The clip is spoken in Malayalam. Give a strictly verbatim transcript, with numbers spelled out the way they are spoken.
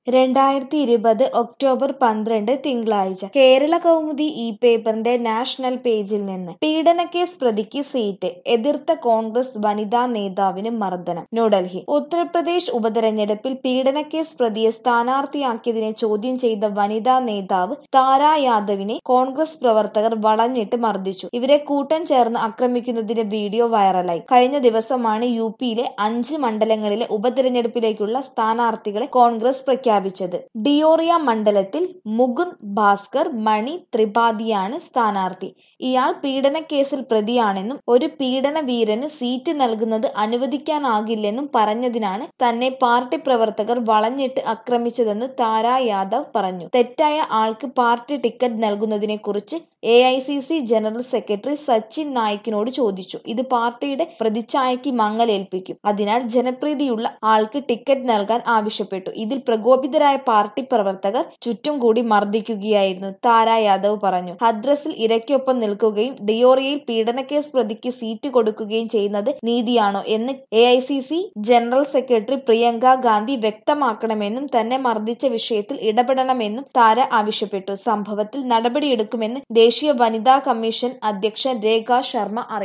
രണ്ടായിരത്തി ഇരുപത് ഒക്ടോബർ പന്ത്രണ്ട് തിങ്കളാഴ്ച കേരള കൗമുദി ഈ പേപ്പറിന്റെ നാഷണൽ പേജിൽ നിന്ന് പീഡനക്കേസ് പ്രതിക്ക് സീറ്റ് എതിർത്ത കോൺഗ്രസ് വനിതാ നേതാവിന് മർദ്ദനം. ന്യൂഡൽഹി ഉത്തർപ്രദേശ് ഉപതെരഞ്ഞെടുപ്പിൽ പീഡനക്കേസ് പ്രതിയെ സ്ഥാനാർത്ഥിയാക്കിയതിനെ ചോദ്യം ചെയ്ത വനിതാ നേതാവ് താര യാദവിനെ കോൺഗ്രസ് പ്രവർത്തകർ വളഞ്ഞിട്ട് മർദ്ദിച്ചു. ഇവരെ കൂട്ടം ചേർന്ന് ആക്രമിക്കുന്നതിന്റെ വീഡിയോ വൈറലായി. കഴിഞ്ഞ ദിവസമാണ് യു പിയിലെ അഞ്ച് മണ്ഡലങ്ങളിലെ ഉപതെരഞ്ഞെടുപ്പിലേക്കുള്ള സ്ഥാനാർത്ഥികളെ കോൺഗ്രസ് പ്രഖ്യാപിച്ചത്. ഡിയോറിയ മണ്ഡലത്തിൽ മുകുന്ദ് ഭാസ്കർ മണി ത്രിപാഠിയാണ് സ്ഥാനാർത്ഥി. ഇയാൾ പീഡനക്കേസിൽ പ്രതിയാണെന്നും ഒരു പീഡന വീരന് സീറ്റ് നൽകുന്നത് അനുവദിക്കാനാകില്ലെന്നും പറഞ്ഞതിനാണ് തന്നെ പാർട്ടി പ്രവർത്തകർ വളഞ്ഞിട്ട് ആക്രമിച്ചതെന്ന് താര യാദവ് പറഞ്ഞു. തെറ്റായ ആൾക്ക് പാർട്ടി ടിക്കറ്റ് നൽകുന്നതിനെ കുറിച്ച് A I C C general secretary Sachin നായിക്കിനോട് ചോദിച്ചു. ഇത് പാർട്ടിയുടെ പ്രതിച്ഛായയ്ക്ക് മങ്ങലേൽപ്പിക്കും. അതിനാൽ ജനപ്രീതിയുള്ള ആൾക്ക് ടിക്കറ്റ് നൽകാൻ ആവശ്യപ്പെട്ടു. ഇതിൽ പ്രകോപിതരായ പാർട്ടി പ്രവർത്തകർ ചുറ്റും കൂടി മർദ്ദിക്കുകയായിരുന്നു, താര യാദവ് പറഞ്ഞു. ഹദ്രസിൽ ഇരയ്ക്കൊപ്പം നിൽക്കുകയും ഡിയോറിയയിൽ പീഡനക്കേസ് പ്രതിക്ക് സീറ്റ് കൊടുക്കുകയും ചെയ്യുന്നത് നീതിയാണോ എന്ന് A I C C general secretary Priyanka Gandhi വ്യക്തമാക്കണമെന്നും തന്നെ മർദ്ദിച്ച വിഷയത്തിൽ ഇടപെടണമെന്നും താര ആവശ്യപ്പെട്ടു. സംഭവത്തിൽ നടപടിയെടുക്കുമെന്ന് ദേശീയ വനിതാ കമ്മീഷൻ അധ്യക്ഷ രേഖ ശർമ്മ അറിയിച്ചു.